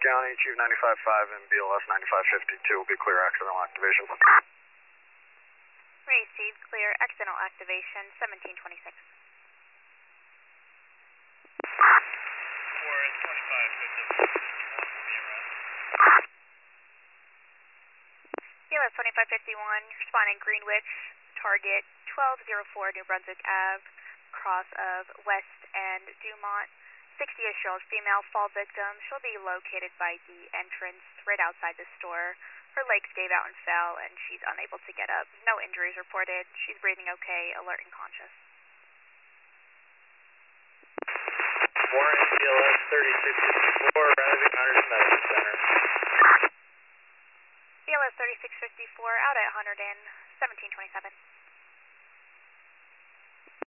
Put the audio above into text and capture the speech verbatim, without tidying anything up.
County, Chief ninety-five five and B L S ninety-five fifty-two will be clear accidental activation. Received, clear accidental activation, seventeen twenty-six. four and twenty-five fifty-one, the arrest. B L S twenty-five fifty-one, responding Greenwich, target twelve oh four New Brunswick Avenue, cross of West and Dumont. sixty-ish-year-old female fall victim. She'll be located by the entrance right outside the store. Her legs gave out and fell, and she's unable to get up. No injuries reported. She's breathing okay, alert and conscious. Warren, B L S thirty-six fifty-four, arriving Hunterdon Medical Center. B L S thirty-six fifty-four, out at Hunterdon, seventeen twenty-seven.